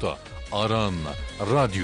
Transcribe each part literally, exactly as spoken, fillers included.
nokta aran radyo.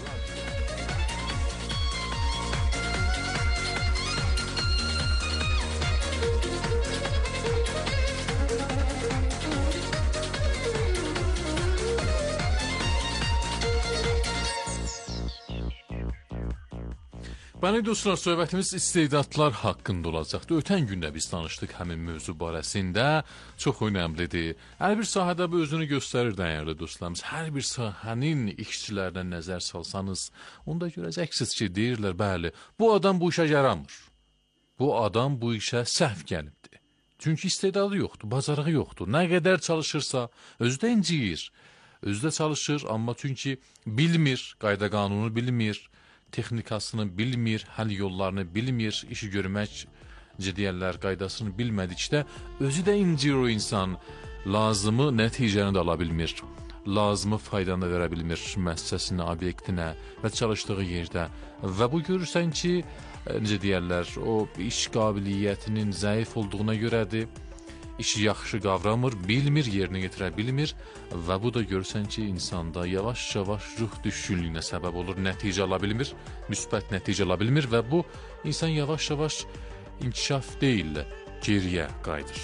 Bəni dostlar, söhbətimiz istedadlar haqqında olacaqdı. Ötən gündə biz danışdıq həmin mövzu barəsində. Çox önəmlidir. Hər bir sahədə bu özünü göstərir dəyərli dostlarımız. Hər bir sahənin işçilərinə nəzər salsanız, onda görəcəksiniz ki, deyirlər, bəli, bu adam bu işə yaramır. Bu adam bu işə səhv gəlibdir. Çünki istedadı yoxdur, bacarığı yoxdur. Nə qədər çalışırsa, özü də inciyir. Özü də çalışır, amma çünki bilmir, qayda qanunu bilmir, texnikasını bilmir, həll yollarını bilmir, işi görmək ciddiyəllər qaydasını bilmədikdə özü də incir o insan, lazımı nəticəni də ala bilmir, lazımı faydanı verə bilmir müəssisəsinə, obyektinə və çalışdığı yerdə və bu görürsən ki, necə deyərlər, o iş qabiliyyətinin zəif olduğuna görədir, işi yaxşı qavramır, bilmir, yerinə getirə bilmir və bu da görürsən ki, insanda yavaş-yavaş ruh düşkünlüyünə səbəb olur, nəticə ala bilmir, müsbət nəticə ala bilmir və bu insan yavaş-yavaş inkişaf deyil, geriyə qayıdır.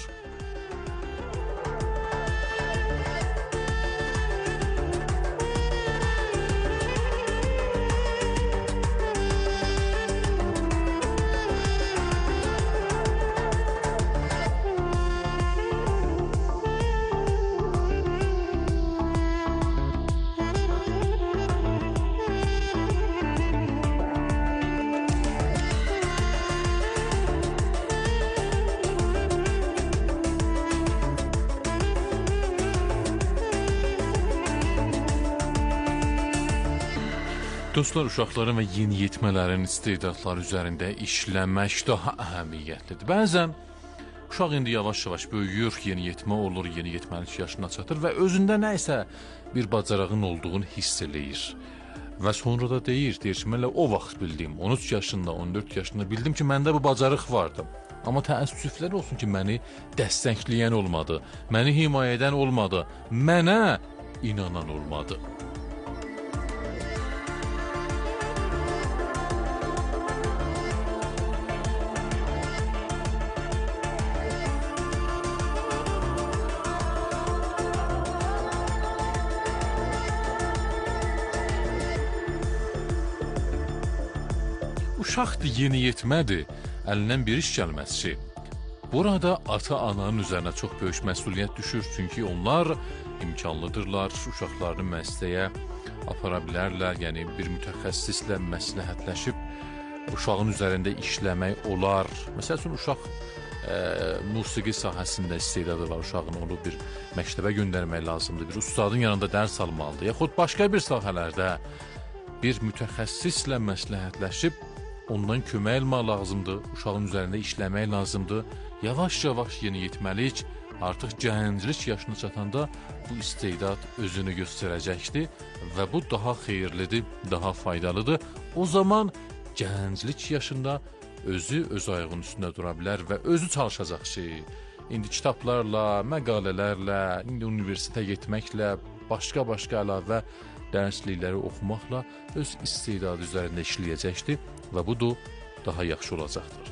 Dostlar, uşaqların və yeniyetmələrin istedadları üzərində işləmək daha əhəmiyyətlidir. Bəzən uşaq indi yavaş-yavaş böyüyür, yeniyetmə olur, yeniyetməlik yaşına çatır və özündə nə isə bir bacarığın olduğunu hiss eləyir. Və sonra da deyir, deyir ki, mən o vaxt bildim, on üç yaşında, on dörd yaşında bildim ki, məndə bu bacarıq vardı. Amma təəssüflər olsun ki, məni dəstəkləyən olmadı, məni himayə edən olmadı, mənə inanan olmadı. Uşaqdır, yeniyetmədir, əlindən bir iş gəlməsi. Burada ata-ananın üzərinə çox böyük məsuliyyət düşür, çünki onlar imkanlıdırlar, uşaqlarını məsələyə apara bilərlər, yəni bir mütəxəssislə məsləhətləşib uşağın üzərində işləmək olar. Məsəl üçün, uşaq e, musiqi sahəsində istedadı var, uşağın onu bir məktəbə göndərmək lazımdır, bir ustadın yanında dərs almalıdır, yaxud başqa bir sahələrdə bir mütəxəssislə məsləhətləşib ondan kömək almaq lazımdır, uşağın üzərində işləmək lazımdır. Yavaş-yavaş yeniyetməlik, artıq gənclik yaşına çatanda bu istedad özünü göstərəcəkdir və bu daha xeyirlidir, daha faydalıdır. O zaman gənclik yaşında özü öz ayağının üstündə dura bilər və özü çalışacaq ki, indi kitablarla, məqalələrlə, indi universitetə getməklə, başqa-başqa əlavə dərslikləri oxumaqla öz istedadı üzərində işləyəcəkdir və bu da daha yaxşı olacaqdır.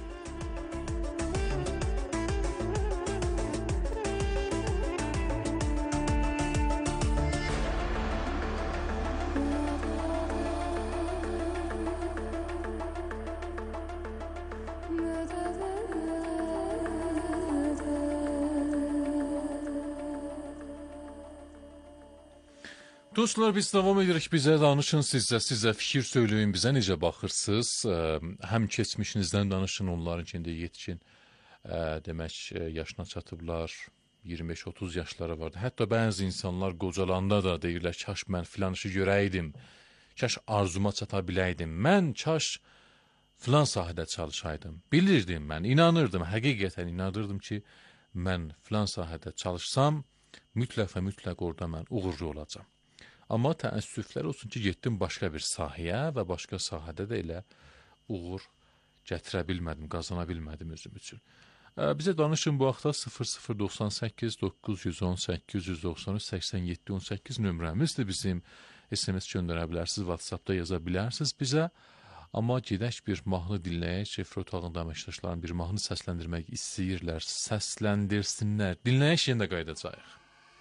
Dostlar, biz davam edirik, bizə danışın, sizə, sizə fikir söyləyin, bizə necə baxırsınız, həm keçmişinizdən danışın, onların içində yetkin, demək, yaşına çatıblar, iyirmi beş otuz yaşları vardı. Hətta bəzi insanlar qocalanda da deyirlər, kaş mən filan işi görəydim, kaş arzuma çata biləydim, mən kaş filan sahədə çalışaydım. Bilirdim mən, inanırdım, həqiqətən inanırdım ki, mən filan sahədə çalışsam, mütləq və mütləq orada mən uğurlu olacam. Amma təəssüflər olsun ki, getdim başqa bir sahəyə və başqa sahədə də elə uğur gətirə bilmədim, qazana bilmədim özüm üçün. Bizə danışın bu haqda sıfır sıfır doxsan səkkiz doqquz yüz on səkkiz yüz doxsan üç səksən yeddi on səkkiz nömrəmizdir bizim. S M S göndərə bilərsiniz, WhatsAppda yaza bilərsiniz bizə. Amma gedək bir mahnı dinləyək. Efir otağında əməkdaşların bir mahnı səsləndirmək istəyirlər, səsləndirsinlər. Dinləyək, yenə də qayıdacağıq.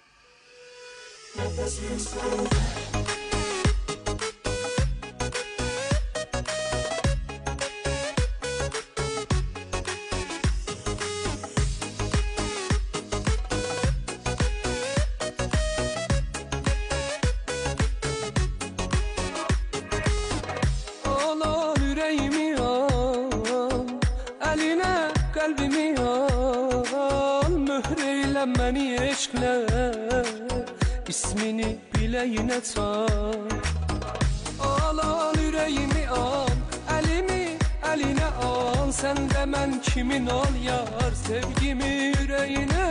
Məni eşqlə ismini biləyinə çal. Al, al ürəyimi al, əlimi əlinə al. Sən də mən kimin ol yar, sevgimi ürəyinə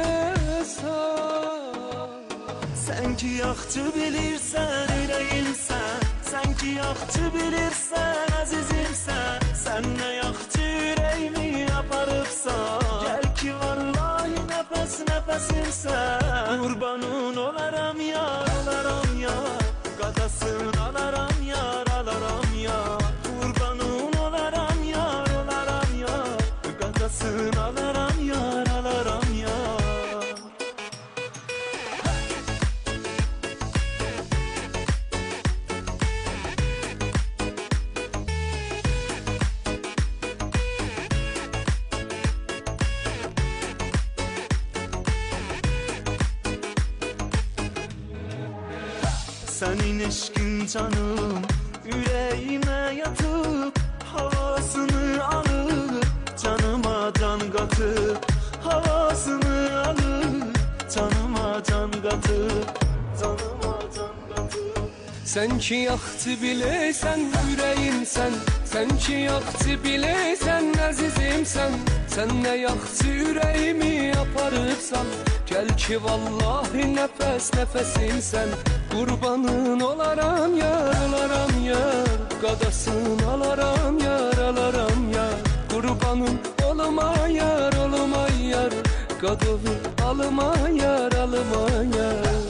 sal. Sən ki yaxşı bilirsən ürəyimsən, sən ki yaxşı bilirsən əzizimsən. Sən nə yaxşı ürəyimi aparıbsan, gəl ki vallahi nəfəs nəfəsimsən. Qurbanın olaram yar, olaram yar, qadasın alaram yar, alaram yar. Qurbanın olaram yar, olaram yar, qadasın alaram yar, alaram yar. Sənin eşqin canım ürəyimə yatıb, havasını alıb, canıma can qatıb. Havasını alıb, canıma can qatıb, canıma can qatıb. Sən ki yaxşı bilirsən ürəyimsən, sən ki yaxşı bilirsən əzizimsən. Sən nə yaxşı ürəyimi aparıbsan, gəl ki vallahi nəfəs nəfəsimsən. Qurbanın olaram yar, olaram yar, qadasın alaram yar, alaram yar. Qurbanın olma yar, olma yar, qadı alma yar, alma yar.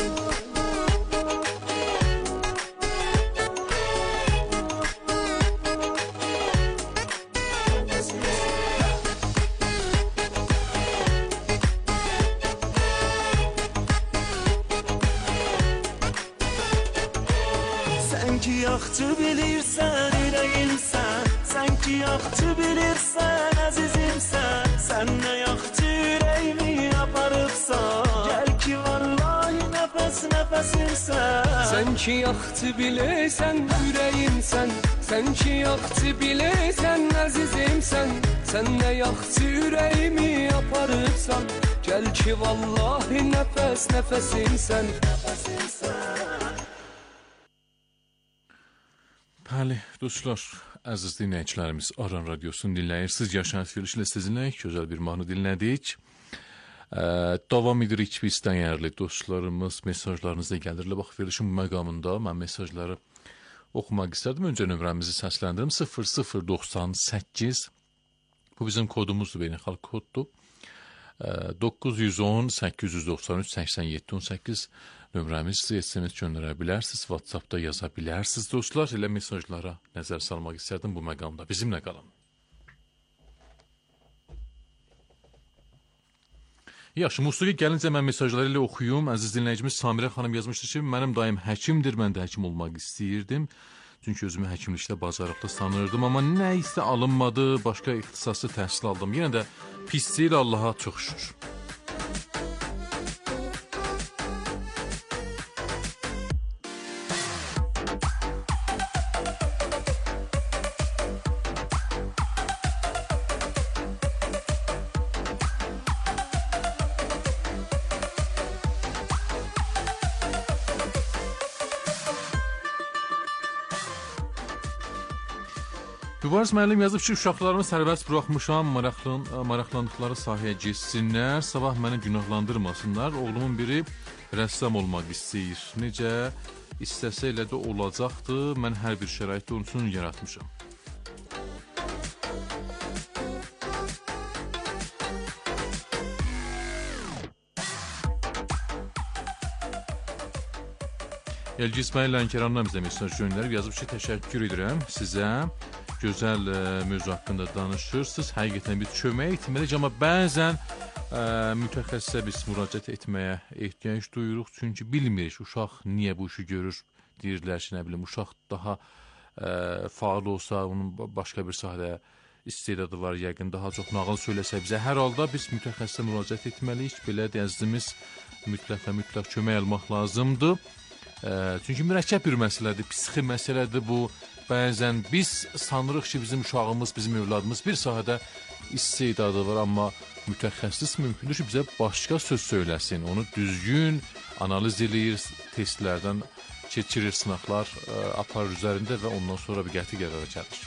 Yaxşı bilirsən ürəyimsən, sən ki yaxşı bilirsən əzizimsən. Sən nə yaxşı ürəyimi aparıbsan, gəl ki vallahi nəfəs nəfəsimsən. Sən ki yaxşı bilirsən ürəyimsən, sən ki yaxşı bilirsən əzizimsən. Sən nə yaxşı ürəyimi aparıbsan, gəl ki vallahi nəfəs nəfəsimsən. Bəli, dostlar, əziz dinləyicilərimiz, Aran Radiosunu dinləyirsiniz. Yaşar Filişlə sizinləyik, gözəl bir mahnı dinlədik. Davam edirik biz dəyərli dostlarımız, mesajlarınızda gəlirlər. Bax, verilişin bu məqamında mən mesajları oxumaq istərdim. Öncə nömrəmizi səsləndirim. sıfır sıfır doxsan səkkiz, bu bizim kodumuzdur, beynəlxalq koddur. doqquz yüz on səkkiz yüz doxsan üç səksən yeddi on səkkiz nömrəmizdir. S M S göndərə bilərsiniz, WhatsAppda yaza bilərsiniz. Dostlar, elə mesajlara nəzər salmaq istərdim bu məqamda. Bizimlə qalın. Yaxşı, musiqi gəlincə mən mesajları ilə oxuyum. Əziz dinləyicimiz Samirə xanım yazmışdır ki, mənim dayım həkimdir, mən də həkim olmaq istəyirdim. Çünki özümü həkimlikdə bacarıqlı sanırdım, amma nə isə alınmadı, başqa ixtisaslı təhsil aldım. Yenə də pis deyil, Allaha çox şükür. Mübariz müəllim yazıb ki, uşaqlarımı sərbəst buraxmışam, maraqlan, maraqlandıqları sahəyə geçsinlər, sabah məni günahlandırmasınlar. Oğlumun biri rəssam olmaq istəyir. Necə istəsə elə də olacaqdı, mən hər bir şəraitdə onun üçün yaratmışam. Elgi İsmail Lənkərandan bizə mesaj göndərib, yazıb ki, təşəkkür edirəm sizə. Gözəl ə, mövzu haqqında danışırsınız. Həqiqətən biz kömək etməliyik, amma bəzən ə, mütəxəssisə biz müraciət etməyə ehtiyac duyuruq. Çünki bilmirik uşaq niyə bu işi görür. Deyirlər ki, nə bilim, uşaq daha ə, faal olsa, onun başqa bir sahədə istedadı var, yəqin daha çox nağıl söyləsə bizə. Hər halda biz mütəxəssisə müraciət etməliyik. Belə dəzdimiz mütləq və mütləq kömək almaq lazımdır. Ə, çünki mürəkkəb bir məsələdir, psixi məsələdir bu. Bəzən biz sanırıq ki, bizim uşağımız, bizim övladımız bir sahədə istedadı var, amma mütəxəssis mümkündür ki, bizə başqa söz söyləsin. Onu düzgün analiz eləyir, testlərdən keçirir, sınaqlar ə, aparır üzərində və ondan sonra bir qəti qərara gəlir.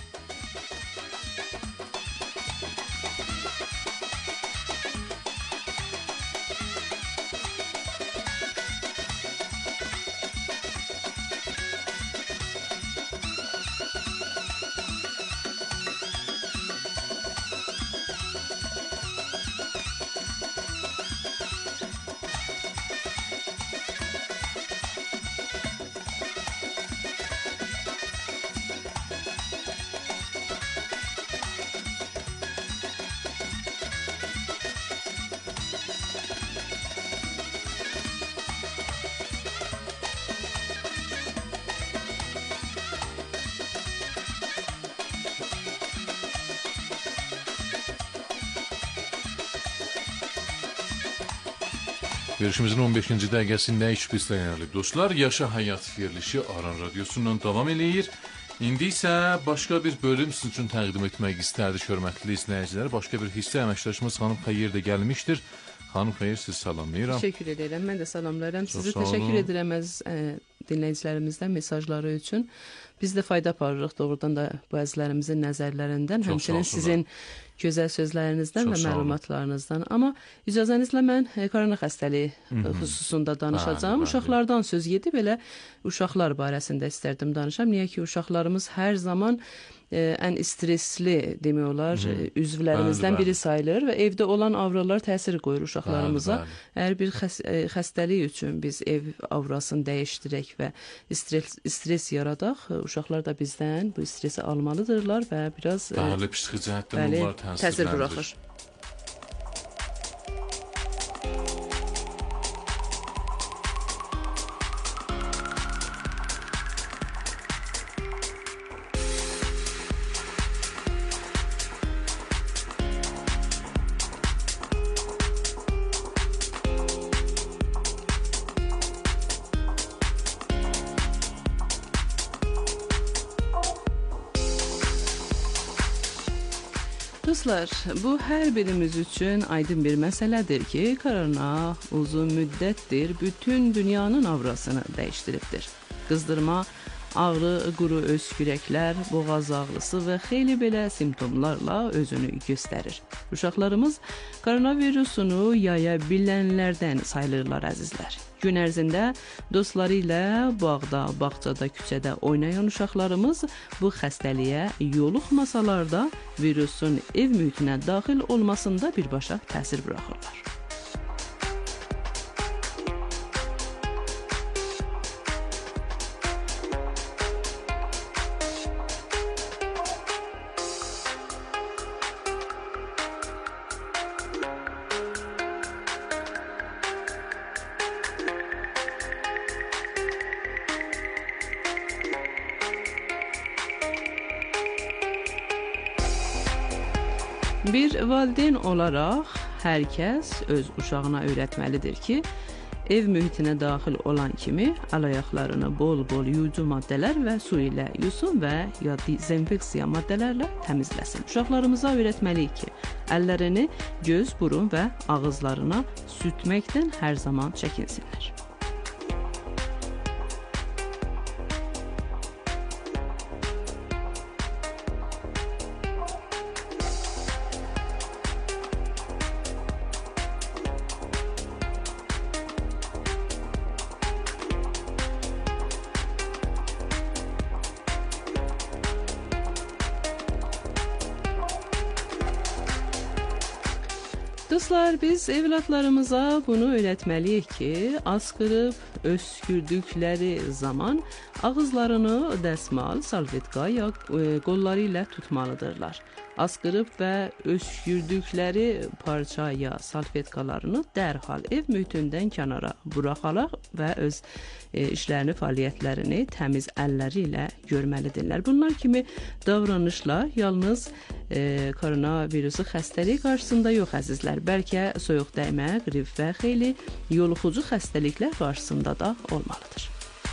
Görüşümüzün on beşinci dəqiqəsində iş bizləyənli dostlar, Yaşa Həyat verilişi Aran Radiosundan davam eləyir. İndi isə başqa bir bölüm sizin üçün təqdim etmək istərdik, hörmətli izləyicilər. Başqa bir hissə əməkdaşımız Xanım Xeyir də gəlmişdir. Xanım Xeyir, sizi salamlayıram. Təşəkkür edirəm, mən də salamlayıram. Sizi təşəkkür edirəm əziz ə, dinləyicilərimizdən mesajları üçün. Biz də fayda aparırıq doğrudan da bu əzizlərimizin nəzərlərindən, Çox həmçinin sizin gözəl sözlərinizdən Çox və məlumatlarınızdan. Amma icazənizlə mən e, korona xəstəliyi Hı -hı. xüsusunda danışacağım. Bəli, bəli. Uşaqlardan söz gedib elə uşaqlar barəsində istərdim danışam. Niyə ki, uşaqlarımız hər zaman e, ən stresli demək olar, e, üzvlərimizdən Bəli, bəli. biri sayılır və evdə olan avralar təsir qoyur uşaqlarımıza. Bəli, bəli. Əgər bir xəs e, xəstəlik üçün biz ev avrasını dəyişdirək və stres, stres yaradaq, uşaqlar da bizdən bu stresi almalıdırlar və biraz e, Bəli, psixi cəhətdən bəli, bunlar təsir buraxır. Dostlar, bu hər birimiz üçün aydın bir məsələdir ki, korona uzun müddətdir bütün dünyanın avrasını dəyişdiribdir. Qızdırma, ağrı, quru öskürəklər, boğaz ağrısı və xeyli belə simptomlarla özünü göstərir. Uşaqlarımız koronavirusunu yaya bilənlərdən sayılırlar əzizlər. Gün ərzində dostları ilə bağda, bağçada, küçədə oynayan uşaqlarımız bu xəstəliyə yoluxmasalar da virusun ev mühitinə daxil olmasında birbaşa təsir buraxırlar. Bir valideyn olaraq hər kəs öz uşağına öyrətməlidir ki, ev mühitinə daxil olan kimi əl ayaqlarını bol-bol yuyucu maddələr və su ilə yusun və ya dezinfeksiya maddələrlə təmizləsin. Uşaqlarımıza öyrətməliyik ki, əllərini göz, burun və ağızlarına sürtməkdən hər zaman çəkinsinlər. Dostlar, biz evlatlarımıza bunu öyrətməliyik ki, asqırıb öskürdükləri zaman ağızlarını dəsmal, salvetka ya e, qolları ilə tutmalıdırlar. Asqırıb və öskürdükləri parça ya salfetkalarını dərhal ev mühitindən kənara buraxaraq və öz e, işlərini, fəaliyyətlərini təmiz əlləri ilə görməlidirlər. Bunlar kimi davranışlar yalnız e, koronavirusu xəstəliyi qarşısında yox əzizlər, bəlkə soyuq dəymə, qrip və xeyli yoluxucu xəstəliklər qarşısında da olmalıdır.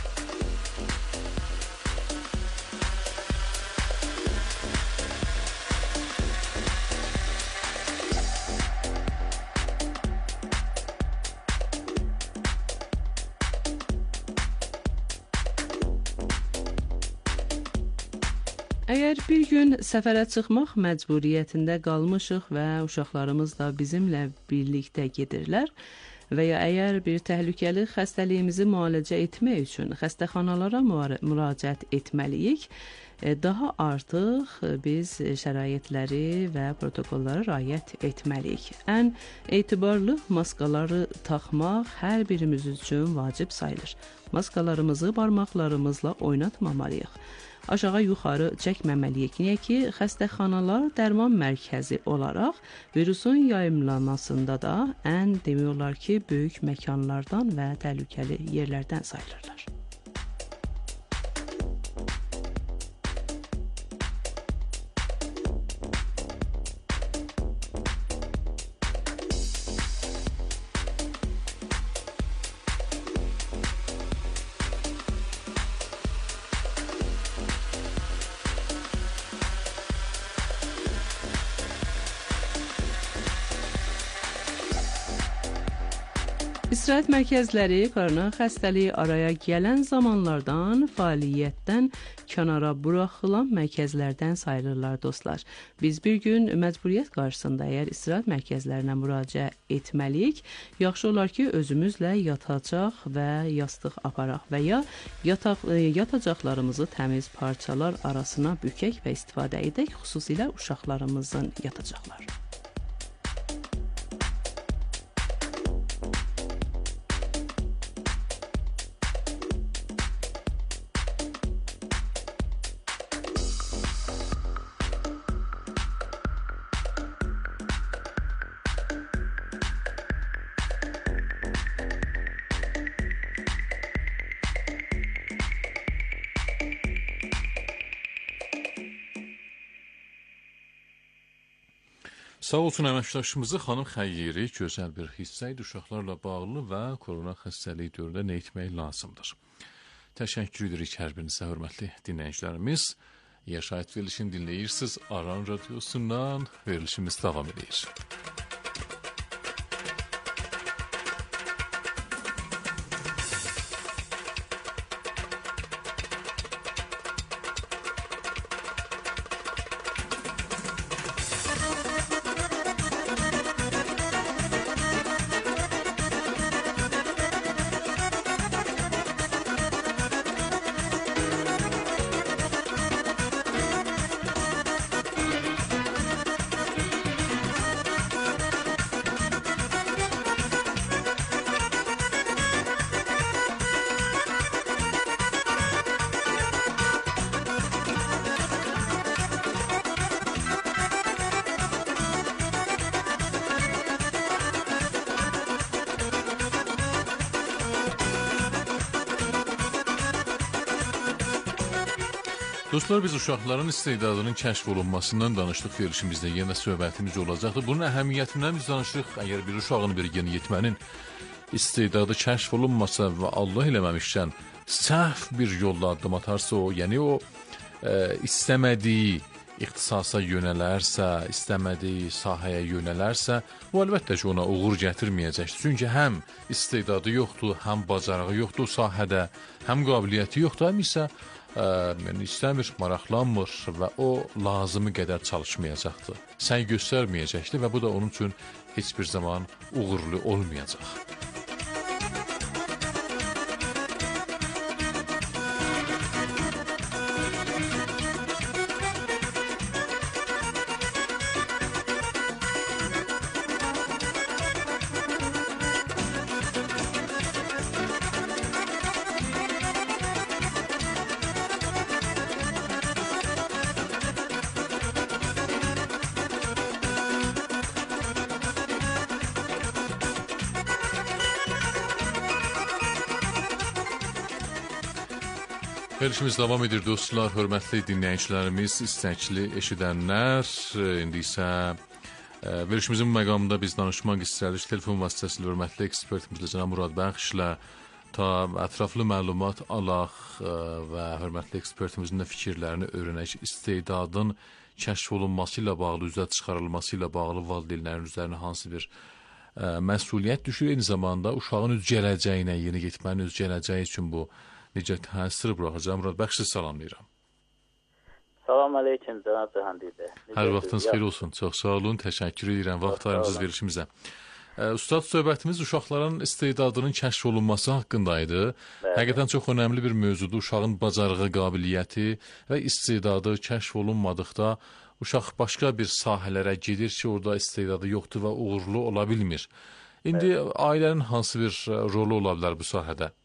Əgər bir gün səfərə çıxmaq məcburiyyətində qalmışıq və uşaqlarımız da bizimlə birlikdə gedirlər və ya əgər bir təhlükəli xəstəliyimizi müalicə etmək üçün xəstəxanalara müraciət etməliyik, daha artıq biz şəraitləri və protokollara riayət etməliyik. Ən etibarlı maskaları taxmaq hər birimiz üçün vacib sayılır. Maskalarımızı barmaqlarımızla oynatmamalıyıq. Aşağı yuxarı çəkməməliyik. Niyə ki, xəstəxanalar dərman mərkəzi olaraq virusun yayımlanmasında da ən demək olar ki, böyük məkanlardan və təhlükəli yerlərdən sayılırlar. İstirahət mərkəzləri korona xəstəliyi araya gələn zamanlardan fəaliyyətdən kənara buraxılan mərkəzlərdən sayılırlar dostlar. Biz bir gün məcburiyyət qarşısında əgər istirahət mərkəzlərinə müraciət etməliyik, yaxşı olar ki, özümüzlə yatacaq və yastıq aparaq və ya yataq, yatacaqlarımızı təmiz parçalar arasına bükək və istifadə edək, xüsusilə uşaqlarımızın yatacaqları. Sağ olsun əməkdaşımızı xanım Xəyyeri gözəl bir hissə idi uşaqlarla bağlı və korona xəstəliyi dövründə nə etmək lazımdır. Təşəkkür edirik hər birinizə, hörmətli dinləyicilərimiz. Yaşayət verilişini dinləyirsiniz. Aran radiosundan verilişimiz davam edir. Dostlar, biz uşaqların istedadının kəşf olunmasından danışdıq verilişimizdə, yenə söhbətimiz olacaqdır. Bunun əhəmiyyətindən biz danışdıq. Əgər bir uşağın, bir yeniyetmənin istedadı kəşf olunmasa və Allah eləməmişkən səhv bir yolla addım atarsa o, yəni o e, istəmədiyi ixtisasa yönələrsə, istəmədiyi sahəyə yönələrsə, o əlbəttə ki, ona uğur gətirməyəcəkdir. Çünki həm istedadı yoxdur, həm bacarığı yoxdur sahədə, həm qabiliyyəti yoxdur, həm isə ə, yəni istəmir, maraqlanmır və o lazımı qədər çalışmayacaqdır. Səy göstərməyəcəkdir və bu da onun üçün heç bir zaman uğurlu olmayacaq. Verilişimiz davam edir dostlar, hörmətli dinləyicilərimiz, istəkli eşidənlər. İndi isə verilişimizin məqamında biz danışmaq istəyirik. Telefon vasitəsilə hörmətli ekspertimizlə cənab Murad Bəxşlə ta ətraflı məlumat alaq və hörmətli ekspertimizin də fikirlərini öyrənək. İstedadın kəşf olunması ilə bağlı, üzə çıxarılması ilə bağlı valideynlərin üzərinə hansı bir ə, məsuliyyət düşür, eyni zamanda uşağın öz gələcəyinə, yeni getmənin öz gələcəyi üçün bu necə təsir buraxacaq? Murad Bəxşi salamlayıram. Salam aleyküm cənab Cəhandidə. Hər vaxtınız xeyir olsun. Çox sağ olun. Təşəkkür edirəm vaxt ayırdığınız verilişimizə. Ustad, söhbətimiz uşaqların istedadının kəşf olunması haqqındaydı. Bəli. Həqiqətən çox önəmli bir mövzudur. Uşağın bacarığı, qabiliyyəti və istedadı kəşf olunmadıqda uşaq başqa bir sahələrə gedir ki, orada istedadı yoxdur və uğurlu ola bilmir. İndi Bəli. Ailənin hansı bir rolu ola bilər bu sahədə?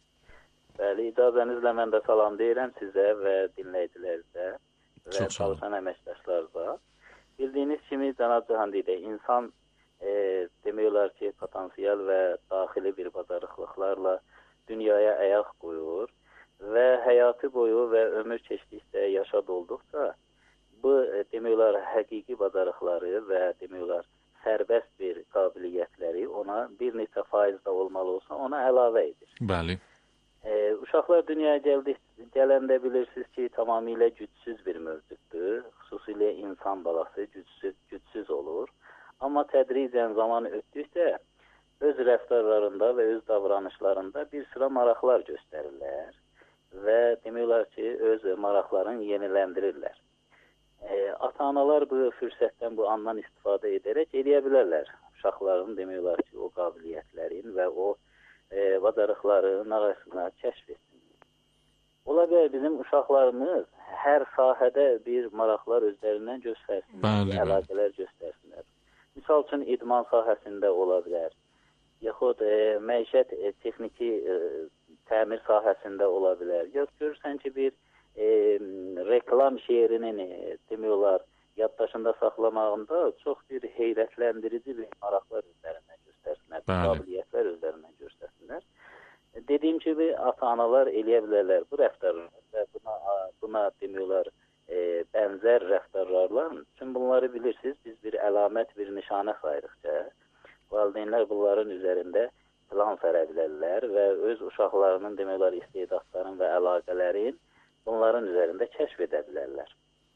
Bəli, icazənizlə mən də salam deyirəm sizə və dinləyicilərinizə və çalışan əməkdaşlarına. Bildiyiniz kimi cənab Cəhandidə insan e, demək olar ki, potansiyel və daxili bir bacarıqlıqlarla dünyaya ayaq qoyur və həyatı boyu və ömür keçdikcə yaşad olduqca bu e, demək olar həqiqi bacarıqları və demək olar sərbəst bir qabiliyyətləri ona bir neçə faizdə olmalı olsa ona əlavə edir. Bəli. Ee, uşaqlar dünyaya gəldik, gələndə bilirsiniz ki, tamamilə gücsüz bir mövcuddur. Xüsusilə insan balası gücsüz, gücsüz olur. Amma tədricən zaman ötdükcə öz rəftarlarında və öz davranışlarında bir sıra maraqlar göstərirlər və demək olar ki, öz maraqlarını yeniləndirirlər. Ee, ata-analar bu fürsətdən, bu andan istifadə edərək eləyə bilərlər. Uşaqların demək olar ki, o qabiliyyətlərin və o E, bacarıqların arasına kəşf etsin. Ola bilər bizim uşaqlarımız hər sahədə bir maraqlar özlərindən göstərsinlər, əlaqələr göstərsinlər. Misal üçün idman sahəsində ola bilər, yaxud e, məişət e, texniki e, təmir sahəsində ola bilər. Ya görürsən ki, bir e, reklam şeirinin e, demək olar yaddaşında saxlamağında çox bir heyrətləndirici bir maraqlar özlərindən göstərsinlər, qabiliyyətlər özlərindən göstərsinlər. Dediyim kimi, ata-analar eləyə bilərlər bu rəftarlar və buna, buna demək olar e, bənzər rəftarlarla. Çünki bunları bilirsiniz, biz bir əlamət, bir nişanə sayırıqca valideynlər bunların üzərində plan sərə bilərlər və öz uşaqlarının demək olar istedadların və əlaqələrin bunların üzərində kəşf edə bilərlər.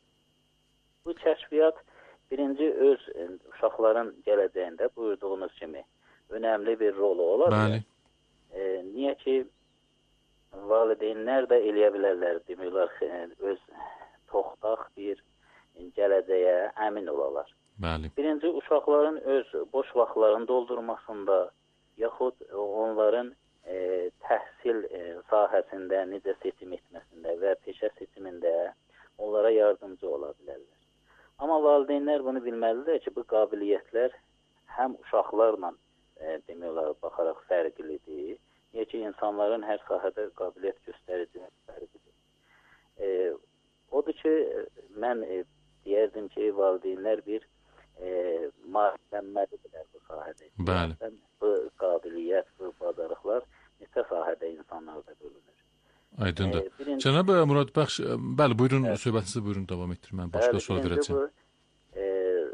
Bu kəşfiyyat birinci öz uşaqların gələcəyində buyurduğunuz kimi önəmli bir rolu ola bilər. E, niyə ki, valideynlər də eləyə bilərlər, demək olar, öz toxtaq bir gələcəyə əmin olalar. Bəli. Birinci, uşaqların öz boş vaxtlarını doldurmasında, yaxud onların e, təhsil e, sahəsində necə seçim etməsində və peşə seçimində onlara yardımcı ola bilərlər. Amma valideynlər bunu bilməlidir ki, bu qabiliyyətlər həm uşaqlarla e, demək olar baxaraq fərqlidir. Niyə ki, insanların hər sahədə qabiliyyət göstəriciləri fərqlidir. E, odur ki, mən e, deyərdim ki, valideynlər bir e, maariflənməlidirlər bu sahədə. Bəli. Bu qabiliyyət, bu bacarıqlar neçə sahədə insanlarda bölünür. Aydındır. E, birinci... Cənab Murad Bəxş, bəli, buyurun, evet. Söhbətinizi buyurun, davam etdirmən. Başqa bəli, sual verəcəm. E,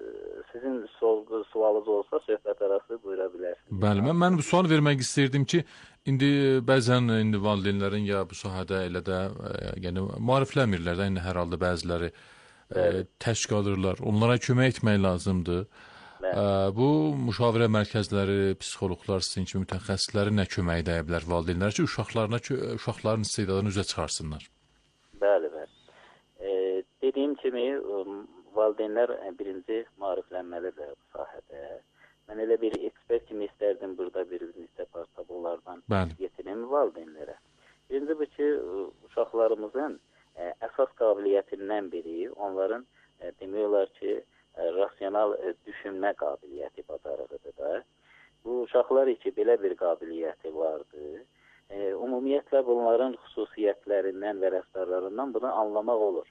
sizin sualınız olsa söhbət arası buyura bilərsiniz. Bəli, mən, mən bu sual vermək istəyirdim ki, indi bəzən indi valideynlərin ya bu sahədə elə də e, yəni maariflənmirlər də, indi hər halda bəziləri e, tək qalırlar. Onlara kömək etmək lazımdır. Ə, bu müşavirə mərkəzləri, psixoloqlar, sizin kimi mütəxəssisləri nə kömək edə bilər valideynlər ki, uşaqlarına, uşaqların istedadını üzə çıxarsınlar? Bəli, bəli. E, dediyim kimi, valideynlər birinci maariflənməlidir bu sahədə. Mən elə bir ekspert kimi istərdim burada bir neçə parça bunlardan yetirim valideynlərə. Birinci bu ki, uşaqlarımızın e, əsas qabiliyyətindən biri, onların e, demək olar ki, rasional e, düşünmə qabiliyyəti bacarığıdır da. Bu uşaqlar için belə bir qabiliyyəti vardı. E, ümumiyyətlə bunların xüsusiyyətlərindən və rəftarlarından bunu anlamaq olur.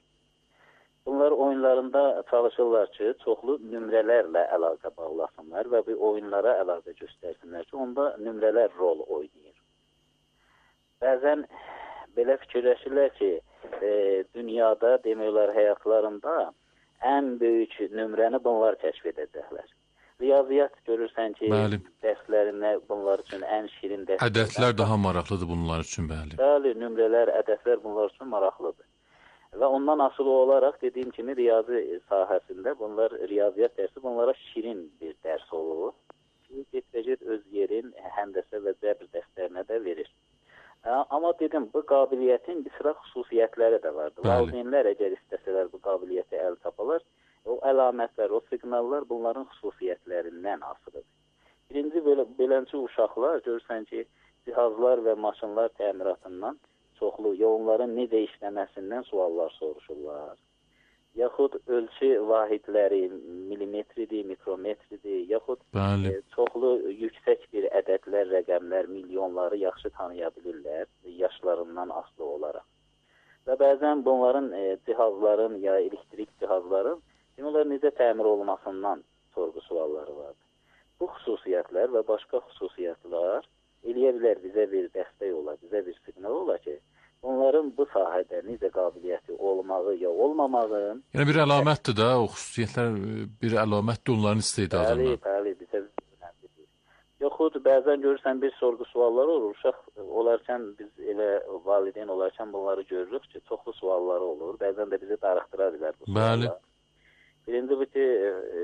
Bunlar oyunlarında çalışırlar ki, çoxlu nömrələrlə əlaqə bağlasınlar və bu oyunlara əlaqə göstərsinlər ki, onda nömrələr rol oynayır. Bəzən, belə fikirləşirlər ki, e, dünyada demək olar həyatlarında ən böyük nömrəni bunlar kəşf edəcəklər. Riyaziyyat görürsən ki, Bəli. dərslərinə bunlar üçün ən şirin dərslər. Ədədlər daha maraqlıdır bunlar üçün, bəli. Bəli, nömrələr, ədədlər bunlar üçün maraqlıdır. Və ondan asılı olaraq dediyim kimi riyazi sahəsində bunlar riyaziyyat dərsi bunlara şirin bir dərs olur. Get-və-get öz yerin həndəsə və cəbr dərslərinə də verir. Amma dedim, bu qabiliyyətin bir sıra xüsusiyyətləri də vardır. Valideynlər əgər istəsələr bu qabiliyyəti əl tapalar, o əlamətlər, o siqnallar bunların xüsusiyyətlərindən asılıdır. Birinci, belə, beləncə uşaqlar görürsən ki, cihazlar və maşınlar təmiratından çoxlu, ya onların necə işləməsindən suallar soruşurlar. Yaxud ölçü vahidləri milimetridir, mikrometridir, yaxud e, çoxlu yüksək bir ədədlər, rəqəmlər, milyonları yaxşı tanıya bilirlər, yaşlarından asılı olaraq. Və bəzən bunların e, cihazların ya elektrik cihazların onlar necə təmir olunmasından sorğu sualları vardır. Bu xüsusiyyətlər və başqa xüsusiyyətlər eləyə bilər bizə bir dəstək ola, bizə bir siqnal ola ki, onların bu sahədə necə qabiliyyəti olmağı ya olmamağın... Yəni bir əlamətdir də, o xüsusiyyətlər bir əlamətdir onların istedadından. Bəli, bəli, bizə önemlidir. Yoxud bəzən görürsən bir sorğu sualları olur, uşaq olarkən biz elə valideyn olarkən bunları görürük ki, çoxlu sualları olur, bəzən də bizi darıxdıra bilər bu suallar. Bəli. Birinci bu ki, e, e,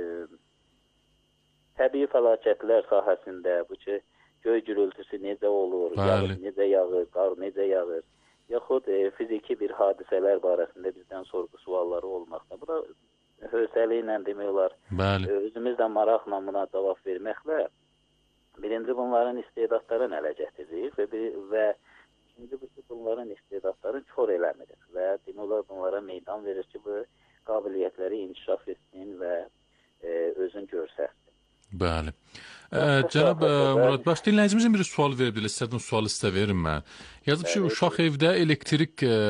təbii fəlakətlər sahəsində bu ki, göy gürültüsü necə olur, yağış necə yağır, qar necə yağır, yaxud e, fiziki bir hadisələr barəsində bizdən sorğu sualları olmaqda. Bu da hövsələ ilə demək olar, e, özümüzdən maraqla buna cavab verməklə birinci bunların istedadlarını ələ gətiririk və, bir, və ikinci bu ki, bunların istedadlarını kör eləmirik və demək olar bunlara meydan verir ki, bu qabiliyyətləri inkişaf etsin və e, özün görsətsin. Bəli. Ə, cənab ə, Murad Bəx, dinləyicimizin bir sual verib, istədim sualı sizə verim mən. Yazıb ki, uşaq evdə elektrik ə,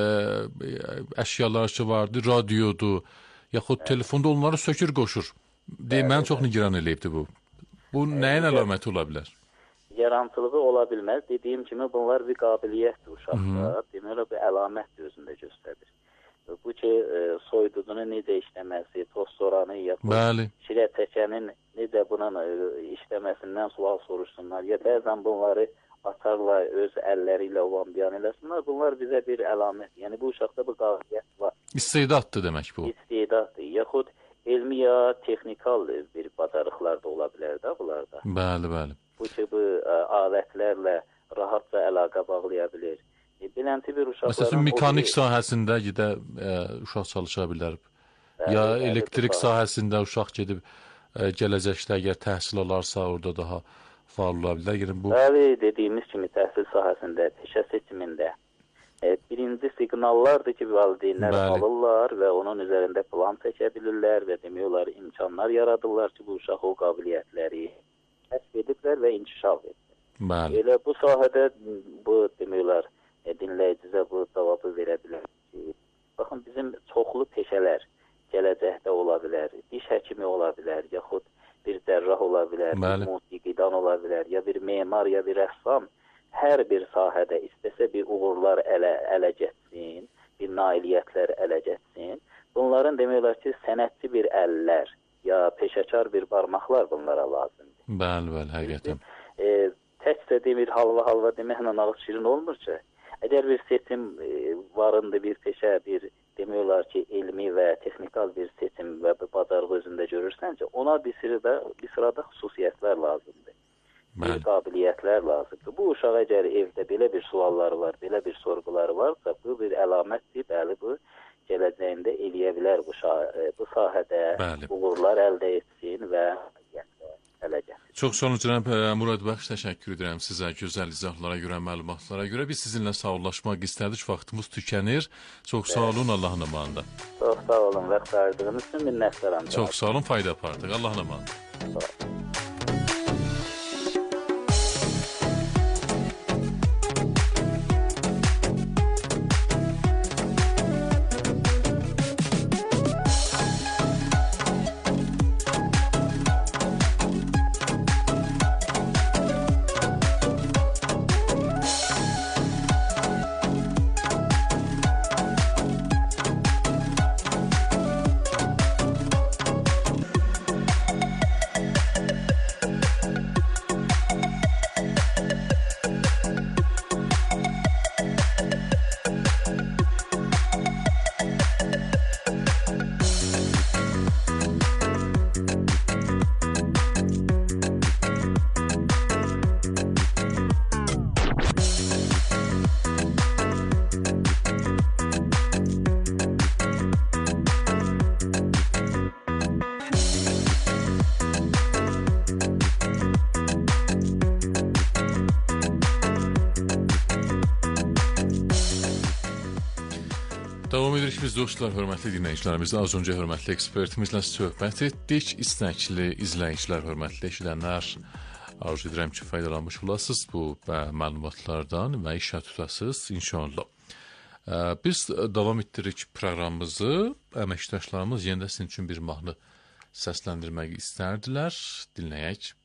əşyalar ki vardır, radiodur, yaxud evet. telefonda onları sökür qoşur. Deyim, mən çox nigaran eləyibdir bu. Bu nəyin əlaməti ola bilər? Yarantılığı ola bilməz. Dediyim kimi bunlar bir qabiliyyətdir uşaqda. Deməli, bir əlamətdir özündə göstərir. Bu ki, e, soyuducunun necə işləməsi, toz soranı, yaxud şirə çəkənin necə bunun e, işləməsindən sual soruşsunlar. Ya bəzən bunları atarla, öz əlləri ilə olan biyan eləsinlər. Bunlar bizə bir əlamət. Yəni, bu uşaqda bu qabiliyyət var. İstedaddır demək bu. İstedaddır. Yaxud elmi ya texnikal bir bacarıqlar da ola bilər də bunlarda. Bəli, bəli. Bu ki, bu ə, alətlərlə rahatca əlaqə bağlaya bilir. E, bilənti bir uşaqların... Məsələn, mekanik bir... sahəsində gedə ə, uşaq çalışa bilər. Bəli, ya bəli, elektrik sahəsində uşaq gedib ə, gələcəkdə əgər təhsil alarsa, orada daha faal ola bilər. Yəni, bu... Bəli, dediyimiz kimi təhsil sahəsində, peşə seçimində e, birinci siqnallardır ki, valideynlər alırlar və onun üzərində plan çəkə bilirlər və demək olar imkanlar yaradırlar ki, bu uşaq o qabiliyyətləri kəsb ediblər və inkişaf edir. Bəli. Elə bu sahədə bu demək olar dinləyicizə bu cavabı verə bilər ki, baxın, bizim çoxlu peşələr gələcəkdə ola bilər, diş həkimi ola bilər, yaxud bir cərrah ola bilər, bir musiqidan ola bilər, ya bir memar, ya bir rəssam, hər bir sahədə istəsə bir uğurlar ələ, ələ getsin, bir nailiyyətlər ələ getsin, bunların demək olar ki, sənətçi bir əllər, ya peşəkar bir barmaqlar bunlara lazımdır. Bəli, bəli, həqiqətən. E, təkcə demir, halva-halva deməklə ağız şirin olmur ki, əgər bir seçim e, varındır, bir peşə, bir demək olar ki, elmi və texnikal bir seçim və bir bacarıq özündə görürsənsə, ona bir sırada, bir sırada xüsusiyyətlər lazımdır. Bir qabiliyyətlər lazımdır. Bu uşaq əgər evdə belə bir sualları var, belə bir sorğuları varsa, bu bir əlamətdir, bəli, bu gələcəyində eləyə bilər bu, bu sahədə bəli. Uğurlar əldə etsin və ələ gətir. Çox sağ olun, cənab Murad Bəx, təşəkkür edirəm sizə gözəl izahlara görə, məlumatlara görə. Biz sizinlə sağollaşmaq istədik, vaxtımız tükənir. Çox sağ olun, Allahın amanında. Çox sağ olun, vaxt ayırdığınız üçün minnətdaram. Çox sağ olun, fayda apardıq. Allahın amanında. Sağ olun. Davam edirik biz dostlar, hörmətli dinləyicilərimiz. Az öncə hörmətli ekspertimizlə söhbət etdik. İstəkli izləyicilər, hörmətli eşidənlər, arzu edirəm ki, faydalanmış olasınız bu məlumatlardan və işə tutasınız inşallah. Biz davam etdirik proqramımızı. Əməkdaşlarımız yenə də sizin üçün bir mahnı səsləndirmək istərdilər. Dinləyək.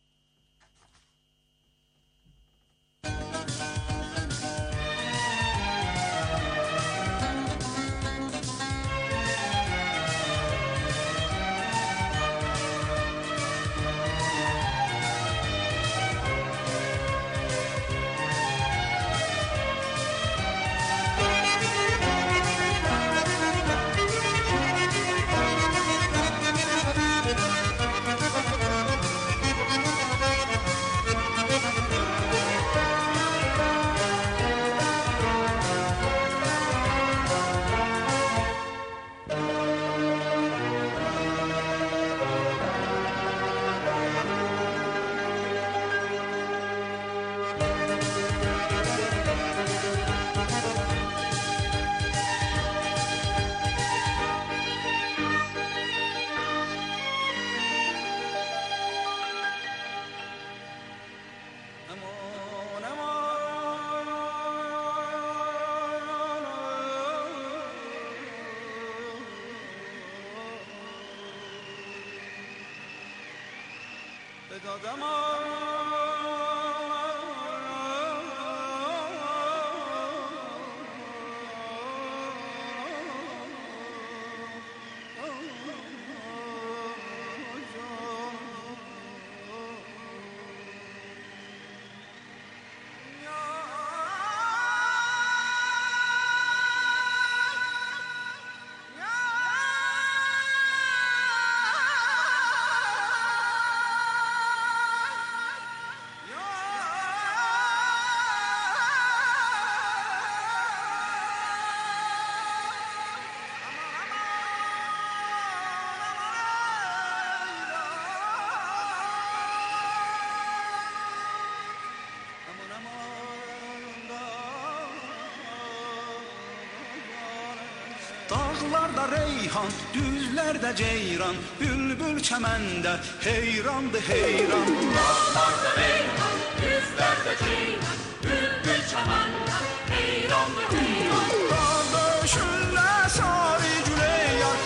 Dağlarda reyhan, düzlerde ceyran, bülbül çəməndə heyrandı heyran. Dağlarda reyhan, düzlerde ceyran, bülbül çəməndə heyrandı heyran. Dağdöşünlə sarı güleyar,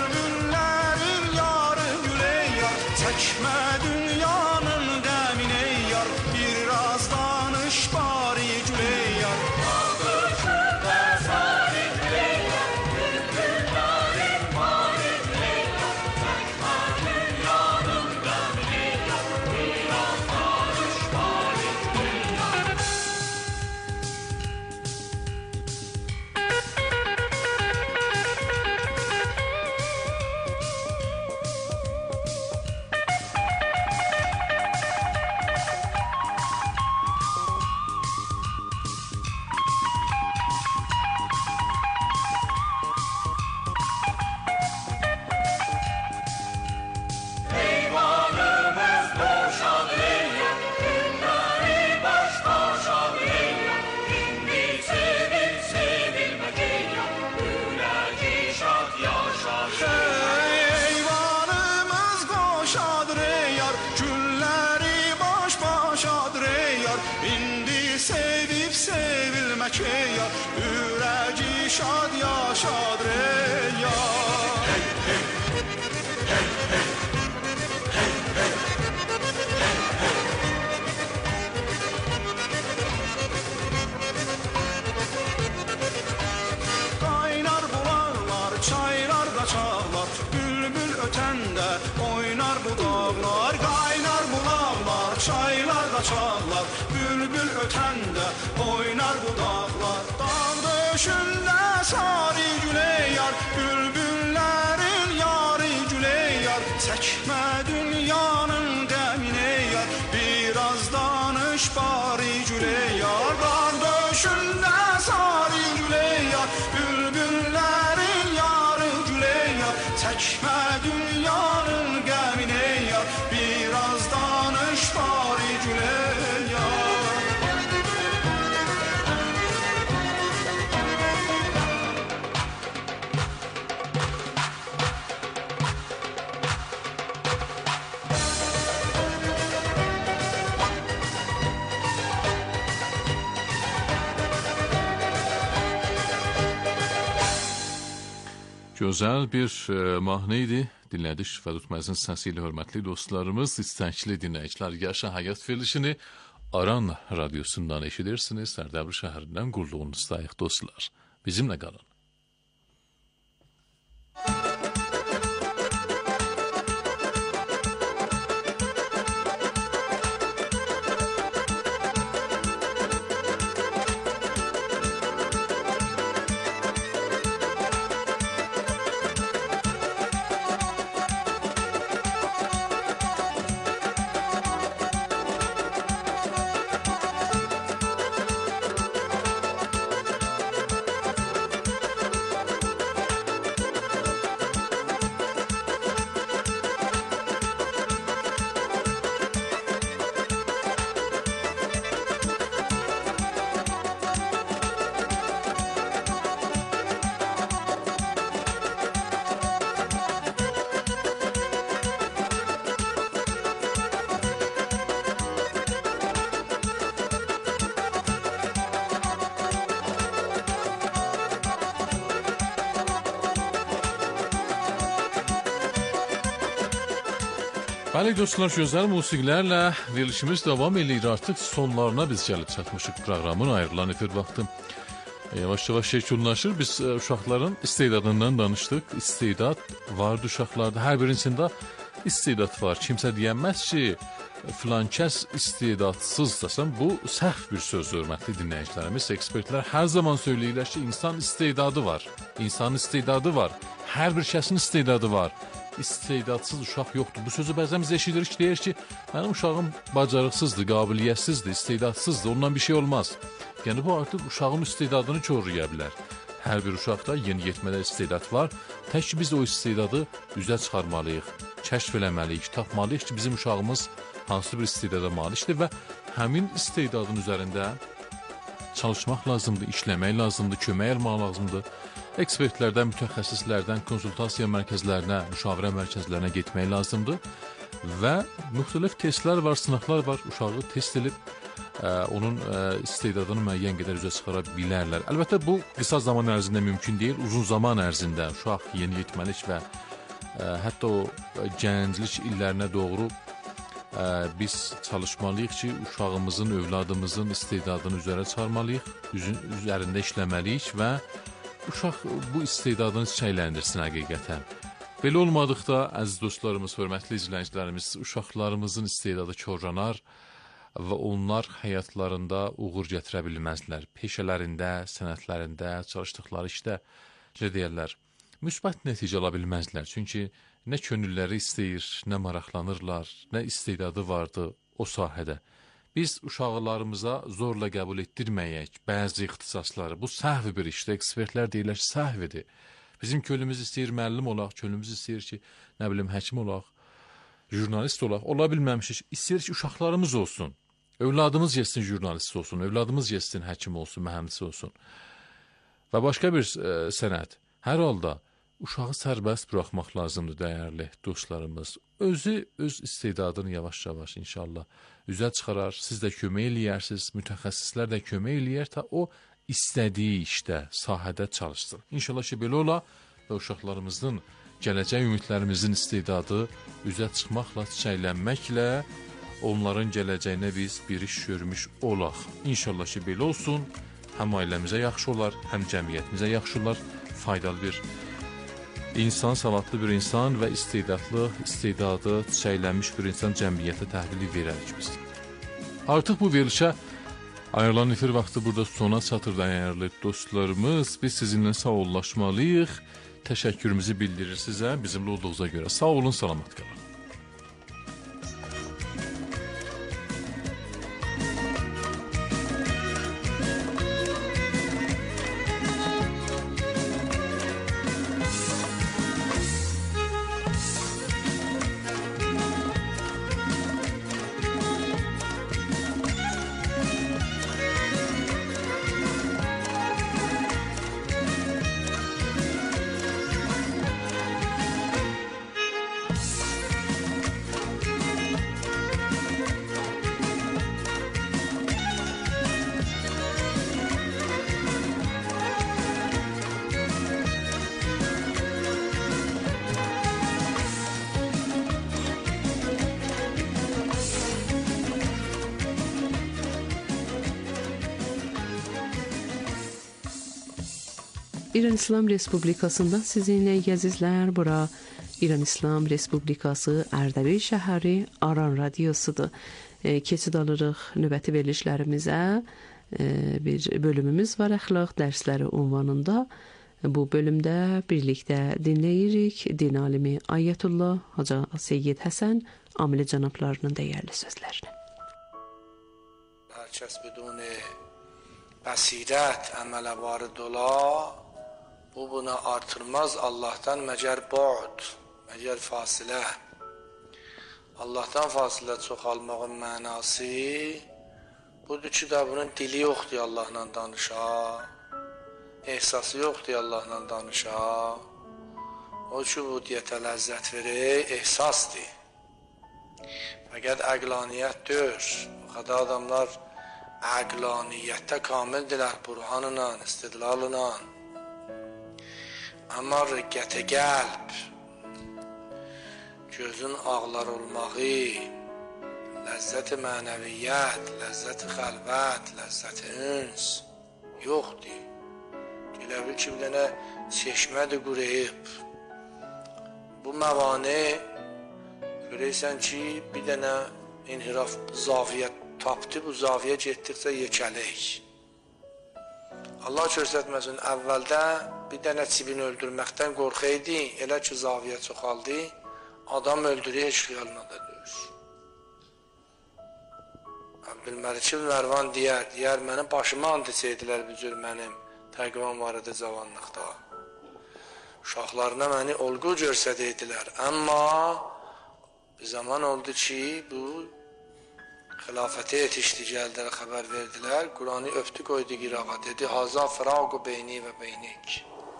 bülbüllərin yarı güleyar. Çəkmə dünyanın qəmini yar, biraz danış bari güleyar. Dağdöşünlə sarı güleyar, yar, ürəci şad yaşad reyar. Hey, hey, hey, hey, hey, hey, hey, hey. Qaynar bulaqlar, çaylar qaçaqlar, bülbül ötəndə oynar bu dağlar. Qaynar bulaqlar, çaylar qaçaqlar, bülbül ötəndə oynar bu dağlar. Dağdöşündə sarı güleyar, bülbüllərin yarı güleyar. Çəkmə dünyanın qəmini yar, biraz danış bari güleyar. Dağdöşündə sarı güleyar, bülbüllərin yarı güleyar. Çəkmə dünyanın qəmini yar, biraz danış bari güleyar. Gözəl bir e, mahnə idi. Dinlədik Fədud Məzin səsi ilə hörmətli dostlarımız, istəkli dinləyicilər. Yaşa həyat verilişini Aran radyosundan eşidirsiniz. Sərdəbli şəhərindən qulluğunuzdayıq dostlar. Bizimlə qalın. Bəli dostlar, gözəl musiqilərlə verilişimiz davam edir. Artıq sonlarına biz gəlib çatmışıq proqramın ayrılan efir vaxtı. Yavaş-yavaş yekunlaşır. Biz uşaqların istedadından danışdıq. İstedad vardı uşaqlarda. Hər birincində istedad var. Kimsə deyəməz ki, filan kəs istedadsızdasan. Bu səhv bir söz, hörmətli dinləyicilərimiz. Ekspertlər hər zaman söyləyirlər ki, insan istedadı var. İnsanın istedadı var. Hər bir kəsin istedadı var. İstedadsız uşaq yoxdur. Bu sözü bəzən biz eşidirik, deyir ki, mənim uşağım bacarıqsızdır, qabiliyyətsizdir, istedadsızdır, ondan bir şey olmaz. Yəni bu artıq uşağın istedadını korlaya bilər. Hər bir uşaqda yeniyetmədə istedad var. Tək ki biz o istedadı üzə çıxarmalıyıq, kəşf eləməliyik, tapmalıyıq ki, bizim uşağımız hansı bir istedada malikdir və həmin istedadın üzərində çalışmaq lazımdır, işləmək lazımdır, kömək almaq lazımdır. Ekspertlərdən, mütəxəssislərdən konsultasiya mərkəzlərinə, müşavirə mərkəzlərinə getmək lazımdır və müxtəlif testlər var, sınaqlar var. Uşağı test edib ə, onun ə, istedadını müəyyən qədər üzə çıxara bilərlər. Əlbəttə bu qısa zaman ərzində mümkün deyil, uzun zaman ərzində uşaq yeniyetməlik və ə, hətta o gənclik illərinə doğru ə, biz çalışmalıyıq ki, uşağımızın, övladımızın istedadını üzərə çıxarmalıyıq, üzün, üzərində işləməliyik və uşaq bu istedadını çiçəkləndirsin həqiqətən. Belə olmadıqda, əziz dostlarımız, hörmətli izləyicilərimiz, uşaqlarımızın istedadı korlanar və onlar həyatlarında uğur gətirə bilməzlər. Peşələrində, sənətlərində, çalışdıqları işdə, necə deyərlər, müsbət nəticə ala bilməzlər. Çünki nə könülləri istəyir, nə maraqlanırlar, nə istedadı vardı o sahədə. Biz uşaqlarımıza zorla qəbul etdirməyək bəzi ixtisasları. Bu səhv bir işdir. Ekspertlər deyirlər ki, səhvidir. Bizim könlümüz istəyir müəllim olaq, könlümüz istəyir ki, nə bilim, həkim olaq, jurnalist olaq. Ola bilməmişik. İstəyir ki, uşaqlarımız olsun. Övladımız yetsin jurnalist olsun, övladımız yetsin həkim olsun, mühəndis olsun. Və başqa bir e, sənət. Hər halda uşağı sərbəst buraxmaq lazımdır, dəyərli dostlarımız. Özü öz istedadını yavaş-yavaş inşallah üzə çıxarar, siz də kömək eləyərsiniz, mütəxəssislər də kömək eləyər ta o istədiyi işdə, sahədə çalışsın. İnşallah ki, belə ola və uşaqlarımızın, gələcək ümidlərimizin istedadı üzə çıxmaqla, çiçəklənməklə onların gələcəyinə biz bir iş görmüş olaq. İnşallah ki, belə olsun, həm ailəmizə yaxşı olar, həm cəmiyyətimizə yaxşı olar, faydalı bir İnsan, savadlı bir insan və istedadlı, istedadı çiçəklənmiş bir insan cəmiyyətə təhvili verərik biz. Artıq bu verilişə ayrılan efir vaxtı burada sona çatır dəyərli dostlarımız. Biz sizinlə sağollaşmalıyıq. Təşəkkürümüzü bildirir sizə, bizimlə olduğunuza görə. Sağ olun, salamat qalın. İran İslam Respublikasından sizinle əzizlər, bura İran İslam Respublikası Ərdəbil şəhəri Aran radiosudur. E, keçid alırıq növbəti verilişlərimizə. E, bir bölümümüz var əxlaq dərsləri ünvanında. Bu bölümdə birlikdə dinləyirik din alimi Ayətullah Hacı Seyyid Həsən Amili cənablarının dəyərli sözlərini. Hər kəs بدون bəsirət əmələ varid ola, bu buna artırmaz Allah'tan məgər bu'd, məgər fasilə. Allah'tan fasilə çoxalmağın mənası budur ki, da bunun dili yoxdur Allah'la danışa, ehsası yoxdur Allah'la danışa. O ki, bu diyyətə ləzzət verir, ehsasdır. Fəqət əqlaniyyət deyir. O qədər adamlar əqlaniyyətdə kamildirlər, burhanla, istidlalına. Amma rəqqətə qəlb, gözün ağlar olmağı, ləzzət-i mənəviyyət, ləzzət-i xəlvət, ləzzət-i üns yoxdur. Elə bil ki, bir dənə çeşmədir quruyub. Bu məvani görürsən ki, bir dənə inhiraf zaviyyət tapdı, bu zaviyə getdikcə yekəlik. Allah göstərməsin, əvvəldə bir dənə çibini öldürməkdən qorxaydı, elə ki, zaviyə çoxaldı, adam öldürür, heç xiyalına da döyür. Bilməli ki, Mərvan deyər, deyər, mənim başıma and içəydilər bir cür mənim təqvan var idi cavanlıqda. Uşaqlarına məni olğu görsədəydilər, amma bir zaman oldu ki, bu xilafətə yetişdi, gəldilər, xəbər verdilər, Quranı öpdü, qoydu qirağa, dedi, haza firaqu beyni və beynik.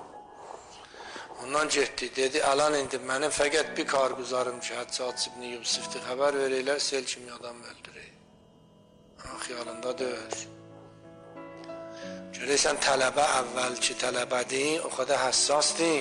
Ondan getdi, dedi, əlan indi mənim fəqət bir karguzarım ki, Həccad ibn Yusifdir, xəbər verirlər, sel kimi adam öldürür. Xiyalında döyür. Görürsən, tələbə əvvəlki tələbədir, o qədər həssasdır.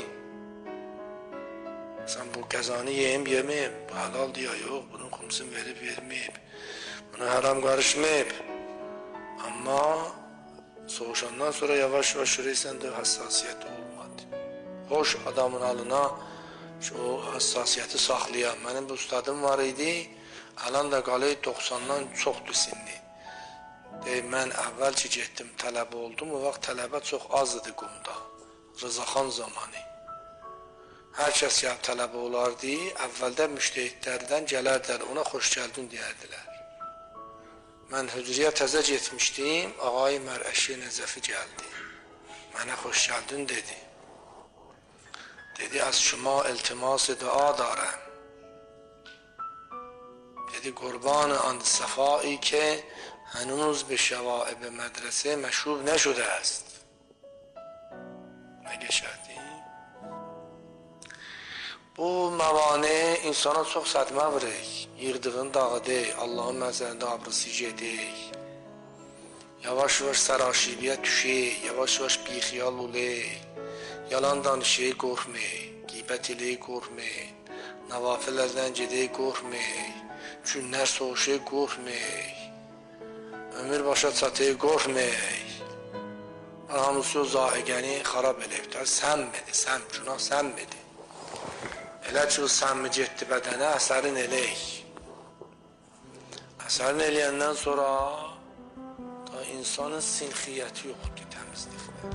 Sən bu qəzanı yeyim, yeməyim, bu halal deyə yox, bunun xumsun verib, verməyib, buna haram qarışmayıb. Amma soğuşandan sonra yavaş-yavaş görürsən də həssasiyyət olmadı. Hoş adamın alına o həssasiyyəti saxlayan. Mənim bu ustadım var idi, alan da qalır doxsandan çoxdur sinni. Deyim, mən əvvəl ki getdim, tələbə oldum, o vaxt tələbə çox az idi qumda, Rızaxan zamanı. Hər kəs gəlib tələbə olardı, əvvəldə müştəhidlərdən gələrdilər, ona xoş gəldin deyərdilər. Mən hücriyə təzə getmişdim, ağay Mərəşi Nəzəfi gəldi. Mənə xoş gəldin dedi. Dedi, az şuma iltimas-ı dua darəm. Dedi, qurban-ı and-səfai ki, هنوز به شوائب مدرسه مشروب نشده است. مگه شدی؟ Bu məvani insana çox sədmə vurur. Yığdığın dağıdır, Allahın məzərində abrısı gedir. Yavaş-yavaş sərəşibiyə düşür, yavaş-yavaş bixiyal olur. Yalan danışır, qorxmur. Qeybət eləyir, qorxmur. Nəvafilərdən gedir, qorxmur. Günlər soğuşur, qorxmur. Ömür başa çatır, qorxmur. Hamısı o zahigəni xarab eləyibdir. Sənmədi, sən, günah sənmədi. Elə ki, o sənmi getdi bədənə, əsərin eləyik. Əsərin eləyəndən sonra da insanın sinxiyyəti yoxdur təmizlikdə.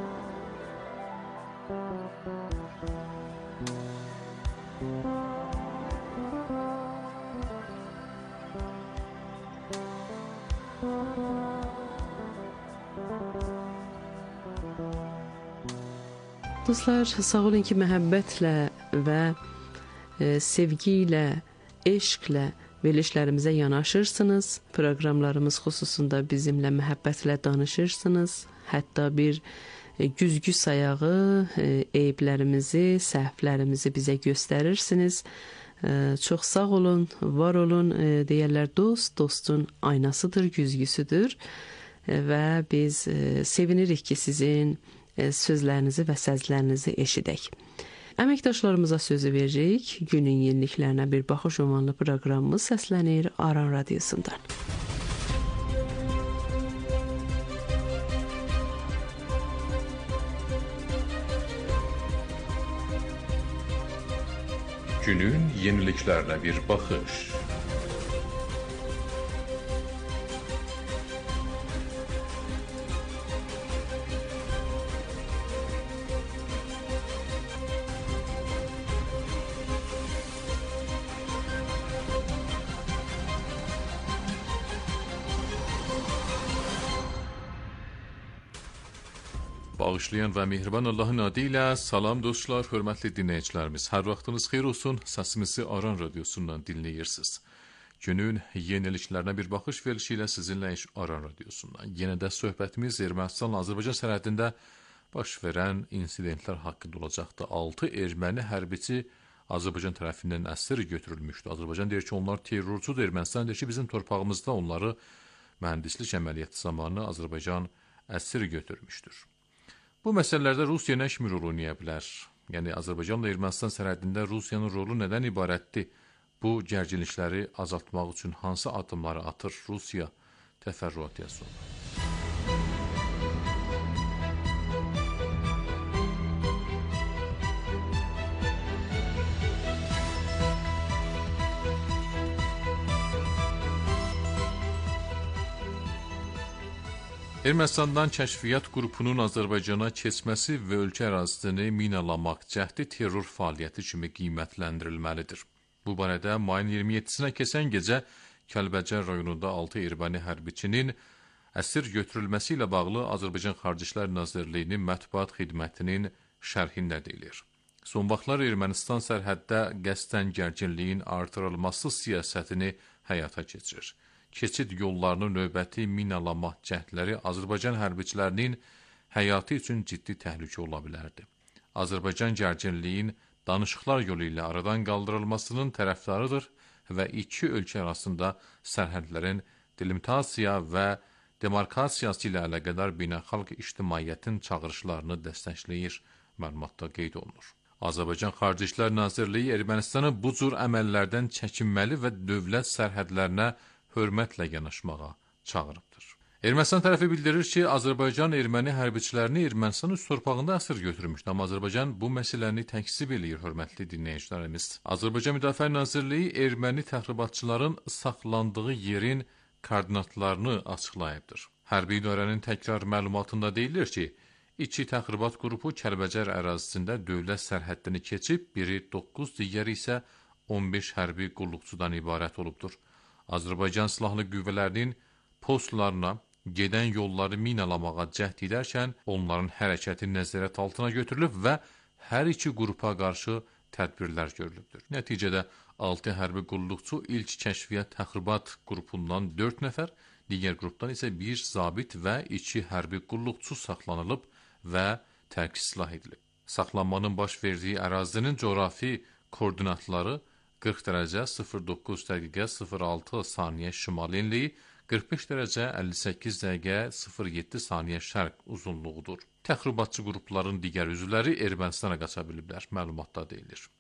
Dostlar, sağ olun ki, məhəbbətlə və e, sevgi ilə, eşqlə verilişlərimizə yanaşırsınız. Proqramlarımız xüsusunda bizimlə məhəbbətlə danışırsınız. Hətta bir e, güzgü sayağı e, eyblərimizi, səhvlərimizi bizə göstərirsiniz. E, çox sağ olun, var olun. E, deyərlər, dost, dostun aynasıdır, güzgüsüdür. E, və biz e, sevinirik ki, sizin sözlərinizi və səzlərinizi eşidək. Əməkdaşlarımıza sözü veririk. Günün yeniliklərinə bir baxış ünvanlı proqramımız səslənir Aran radiosundan. Günün yeniliklerine bir bakış. Bağışlayan və mehriban Allahın adı ilə salam dostlar, hörmətli dinləyicilərimiz. Hər vaxtınız xeyir olsun, səsimizi Aran Radiosundan dinləyirsiniz. Günün yeniliklərinə bir baxış verilişi ilə sizinlə Aran Radiosundan. Yenə də söhbətimiz Ermənistanla Azərbaycan sərhədində baş verən insidentlər haqqında olacaqdı. altı erməni hərbiçi Azərbaycan tərəfindən əsir götürülmüşdü. Azərbaycan deyir ki, onlar terrorçudur. Ermənistan deyir ki, bizim torpağımızda onları mühəndislik əməliyyatı zamanı Azərbaycan əsir götürmüşdür. Bu məsələlərdə Rusiya nə kimi rol oynaya bilər? Yəni, Azərbaycanla Ermənistan sərhədində Rusiyanın rolu nədən ibarətdir? Bu gərginlikləri azaltmaq üçün hansı addımları atır Rusiya? Təfərrüatı sonra. Ermənistandan kəşfiyyat qrupunun Azərbaycana keçməsi və ölkə ərazisini minalamaq cəhdi terror fəaliyyəti kimi qiymətləndirilməlidir. Bu barədə mayın iyirmi yeddisinə keçən gecə Kəlbəcər rayonunda altı erməni hərbiçinin əsir götürülməsi ilə bağlı Azərbaycan Xarici İşlər Nazirliyinin mətbuat xidmətinin şərhində deyilir. Son vaxtlar Ermənistan sərhəddə qəsdən gərginliyin artırılması siyasətini həyata keçirir. Keçid yollarının növbəti minalama cəhdləri Azərbaycan hərbiçilərinin həyatı üçün ciddi təhlükə ola bilərdi. Azərbaycan gərginliyin danışıqlar yolu ilə aradan qaldırılmasının tərəfdarıdır və iki ölkə arasında sərhədlərin delimitasiya və demarkasiyası ilə əlaqədar beynəlxalq ictimaiyyətin çağırışlarını dəstəkləyir, məlumatda qeyd olunur. Azərbaycan Xarici İşlər Nazirliyi Ermənistanı bu cür əməllərdən çəkinməli və dövlət sərhədlərinə hörmətlə yanaşmağa çağırıbdır. Ermənistan tərəfi bildirir ki, Azərbaycan erməni hərbiçilərini Ermənistan üst torpağında əsir götürmüşdü, amma Azərbaycan bu məsələni təkzib eləyir, hörmətli dinləyicilərimiz. Azərbaycan Müdafiə Nazirliyi erməni təxribatçıların saxlandığı yerin koordinatlarını açıqlayıbdır. Hərbi idarənin təkrar məlumatında deyilir ki, iki təxribat qrupu Kəlbəcər ərazisində dövlət sərhəddini keçib, biri doqquz, digəri isə on beş hərbi qulluqçudan ibarət olubdur. Azərbaycan Silahlı Qüvvələrinin postlarına gedən yolları minalamağa cəhd edərkən onların hərəkəti nəzarət altına götürülüb və hər iki qrupa qarşı tədbirlər görülübdür. Nəticədə altı hərbi qulluqçu ilk kəşfiyyat təxribat qrupundan dörd nəfər, digər qrupdan isə bir zabit və iki hərbi qulluqçu saxlanılıb və tərk silah edilib. Saxlanmanın baş verdiyi ərazinin coğrafi koordinatları qırx dərəcə sıfır doqquz dəqiqə sıfır altı saniyə şimal enliyi, qırx beş dərəcə əlli səkkiz dəqiqə sıfır yeddi saniyə şərq uzunluğudur. Təxribatçı qrupların digər üzvləri Ermənistana qaça biliblər, məlumatda deyilir.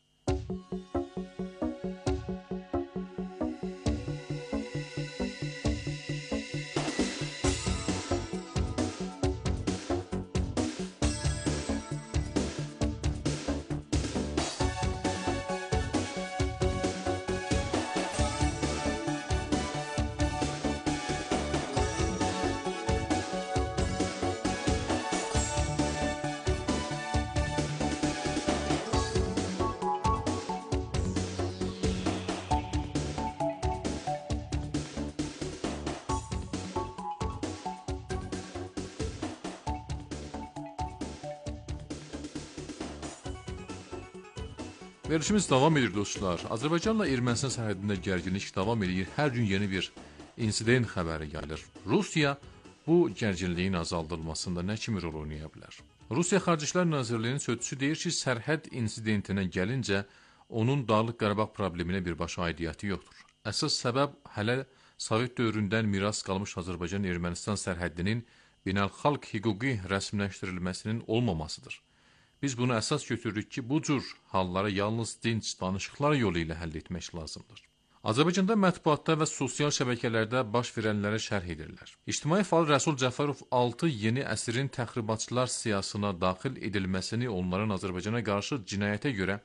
Verilişimiz davam edir dostlar. Azərbaycanla Ermənistan sərhədində gərginlik davam edir. Hər gün yeni bir insident xəbəri gəlir. Rusiya bu gərginliyin azaldılmasında nə kimi rol oynaya bilər? Rusiya Xarici İşlər Nazirliyinin sözçüsü deyir ki, sərhəd insidentinə gəlincə onun Dağlıq Qarabağ probleminə birbaşa aidiyyəti yoxdur. Əsas səbəb hələ Sovet dövründən miras qalmış Azərbaycan-Ermənistan sərhəddinin beynəlxalq hüquqi rəsmiləşdirilməsinin olmamasıdır. Biz bunu əsas götürürük ki, bu cür halları yalnız dinc danışıqlar yolu ilə həll etmək lazımdır. Azərbaycanda mətbuatda və sosial şəbəkələrdə baş verənlərə şərh edirlər. İctimai fəal Rəsul Cəfərov altı yeni əsrin təxribatçılar siyasına daxil edilməsini, onların Azərbaycana qarşı cinayətə görə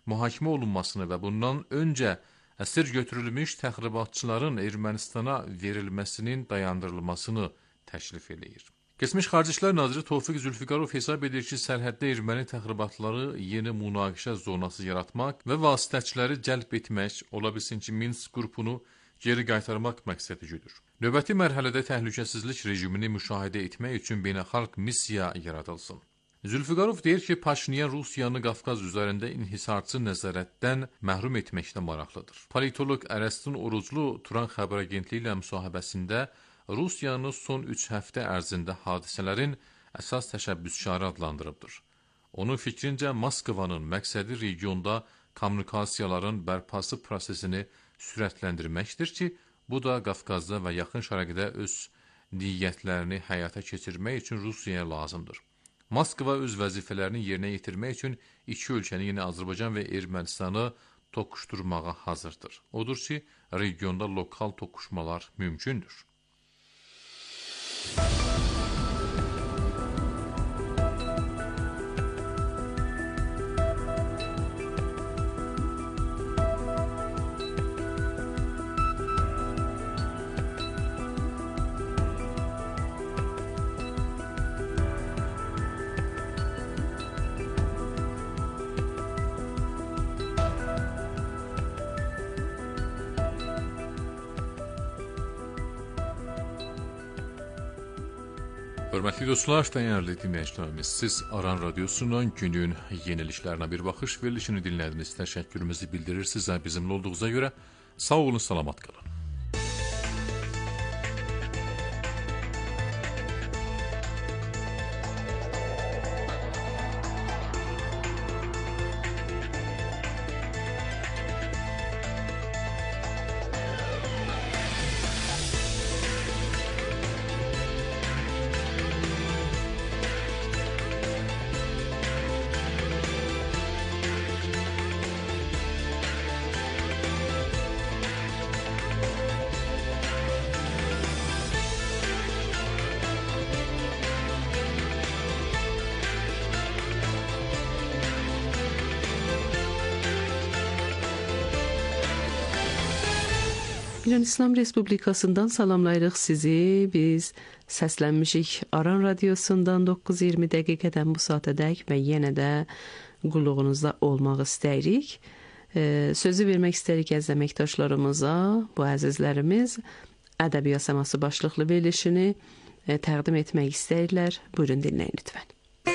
mühakimə olunmasını və bundan öncə əsir götürülmüş təxribatçıların Ermənistana verilməsinin dayandırılmasını təklif eləyir. Keçmiş Xarici İşlər Naziri Tofiq Zülfiqarov hesab edir ki, sərhəddə erməni təxribatları yeni münaqişə zonası yaratmaq və vasitəçiləri cəlb etmək, ola bilsin ki, Minsk qrupunu geri qaytarmaq məqsədi güdür. Növbəti mərhələdə təhlükəsizlik rejimini müşahidə etmək üçün beynəlxalq missiya yaradılsın. Zülfiqarov deyir ki, Paşinyan Rusiyanı Qafqaz üzərində inhisarçı nəzarətdən məhrum etməkdə maraqlıdır. Politolog Ərəstin Oruclu Turan xəbər agentliyi ilə müsahibəsində Rusiyanı son üç həftə ərzində hadisələrin əsas təşəbbüskarı adlandırıbdır. Onun fikrincə, Moskvanın məqsədi regionda kommunikasiyaların bərpası prosesini sürətləndirməkdir ki, bu da Qafqazda və yaxın şərqdə öz niyyətlərini həyata keçirmək üçün Rusiyaya lazımdır. Moskva öz vəzifələrini yerinə yetirmək üçün iki ölkəni, yəni Azərbaycan və Ermənistanı toqquşdurmağa hazırdır. Odur ki, regionda lokal toqquşmalar mümkündür. Hörmətli dostlar, dəyərli dinləyicilərimiz, siz Aran Radyosu'nun günün yeniliklərinə bir baxış verilişini dinlədiniz. Təşəkkürümüzü bildirirsiniz. Bizimlə olduğunuza görə sağ olun, salamat qalın. İran İslam Respublikasından salamlayırıq sizi. Biz səslənmişik Aran Radyosundan doqquz iyirmi dəqiqədən bu saatədək və yenə də qulluğunuzda olmaq istəyirik. Ee, sözü vermək istəyirik əziz əməkdaşlarımıza, bu əzizlərimiz ədəbiyyat səması başlıqlı verilişini e, təqdim etmək istəyirlər. Buyurun dinləyin lütfən.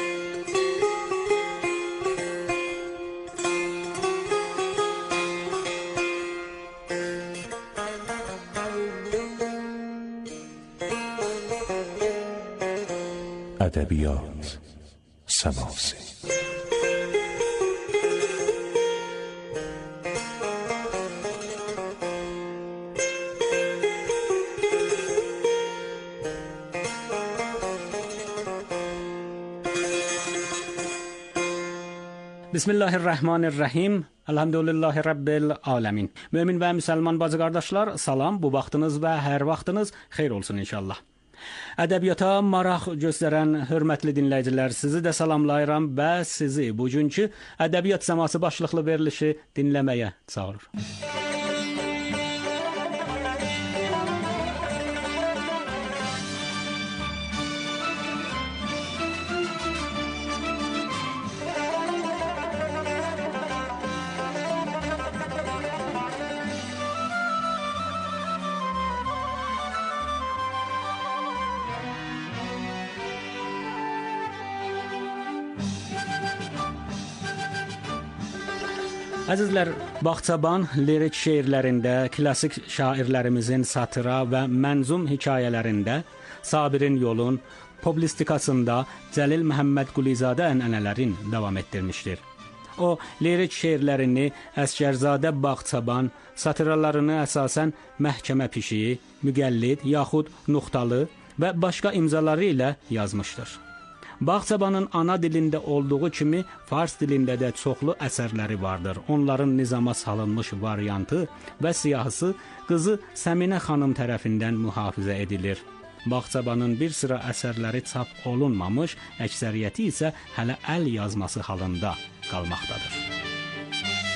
ادبیات سماسی بسم الله الرحمن الرحیم. Elhamdülillahi Rabbil alemin. Mümin və müsəlman bacı qardaşlar, salam. Bu vaxtınız və hər vaxtınız xeyir olsun inşallah. Ədəbiyyata maraq göstərən hörmətli dinləyicilər, sizi də salamlayıram və sizi bugünkü ədəbiyyat səması başlıqlı verilişi dinləməyə çağırır. Əzizlər, Bağçaban lirik şeirlərində, klassik şairlərimizin satıra və mənzum hekayələrində, Sabirin yolun, publistikasında Cəlil Məhəmməd Qulizadə ənənələrin davam etdirmişdir. O, lirik şeirlərini Əsgərzadə Bağçaban, satıralarını əsasən məhkəmə pişiyi, müqəllid yaxud nuxtalı və başqa imzaları ilə yazmışdır. Bağçabanın ana dilində olduğu kimi fars dilində də çoxlu əsərləri vardır. Onların nizama salınmış variantı və siyahısı qızı Səminə xanım tərəfindən mühafizə edilir. Bağçabanın bir sıra əsərləri çap olunmamış, əksəriyyəti isə hələ əl yazması halında qalmaqdadır.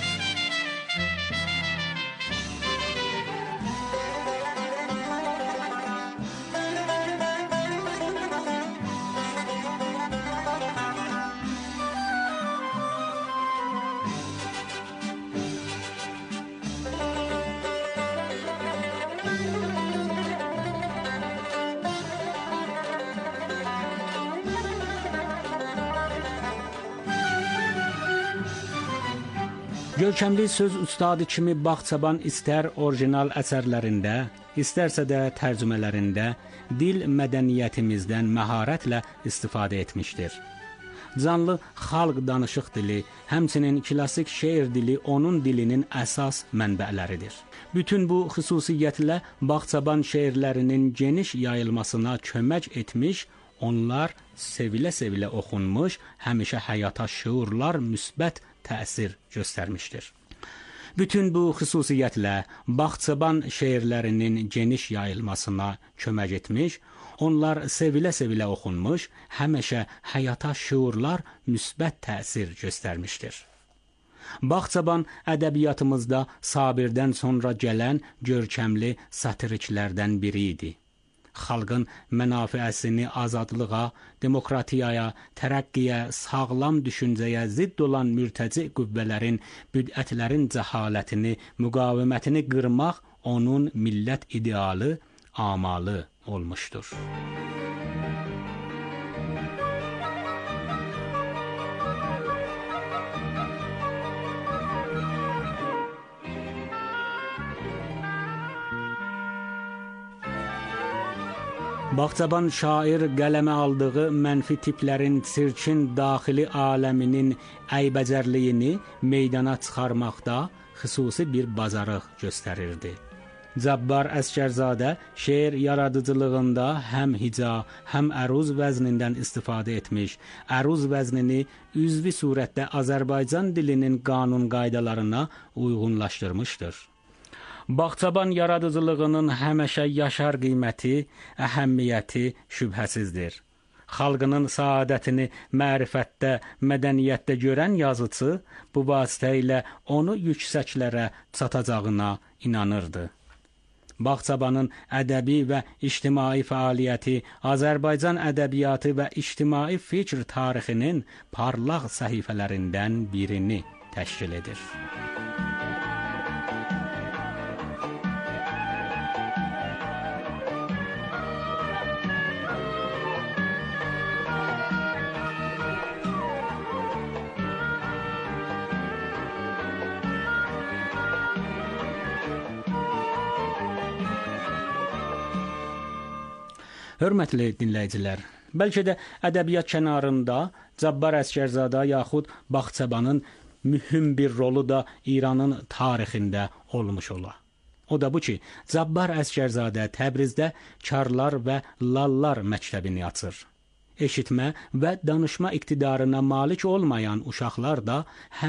Görkəmli söz ustadı kimi Bağçaban istər orijinal əsərlərində, istərsə də tərcümələrində dil mədəniyyətimizdən məharətlə istifadə etmişdir. Canlı xalq danışıq dili, həmçinin klassik şeir dili onun dilinin əsas mənbələridir. Bütün bu xüsusiyyətlə Bağçaban şeirlərinin geniş yayılmasına kömək etmiş, onlar sevilə-sevilə oxunmuş, həmişə həyata şüurlar müsbət təsir göstərmişdir. Bütün bu xüsusiyyətlə Bağçaban şeirlərinin geniş yayılmasına kömək etmiş, onlar sevilə-sevilə oxunmuş, həmişə həyata şüurlar müsbət təsir göstərmişdir. Bağçaban ədəbiyyatımızda Sabirdən sonra gələn görkəmli satiriklərdən biri idi. Xalqın mənafiəsini azadlığa, demokratiyaya, tərəqqiyə, sağlam düşüncəyə zidd olan mürtəci qüvvələrin, büdətlərin cəhalətini, müqavimətini qırmaq onun millət idealı, amalı olmuşdur. Bağçaban şair qələmə aldığı mənfi tiplərin çirkin daxili aləminin əybəcərliyini meydana çıxarmaqda xüsusi bir bacarıq göstərirdi. Cabbar Əsgərzadə şeir yaradıcılığında həm hica, həm əruz vəznindən istifadə etmiş, əruz vəznini üzvi surətdə Azərbaycan dilinin qanun qaydalarına uyğunlaşdırmışdır. Bağçaban yaradıcılığının həmişə yaşar qiyməti, əhəmiyyəti şübhəsizdir. Xalqının saadətini mərifətdə, mədəniyyətdə görən yazıcı bu vasitə ilə onu yüksəklərə çatacağına inanırdı. Bağçabanın ədəbi və ictimai fəaliyyəti Azərbaycan ədəbiyyatı və ictimai fikr tarixinin parlaq səhifələrindən birini təşkil edir. Hörmətli dinləyicilər, bəlkə də ədəbiyyat kənarında Cabbar Əsgərzadə yaxud Bağçabanın mühüm bir rolu da İranın tarixində olmuş ola. O da bu ki, Cabbar Əsgərzadə Təbrizdə Karlar və Lallar məktəbini açır. Eşitmə və danışma iqtidarına malik olmayan uşaqlar da həm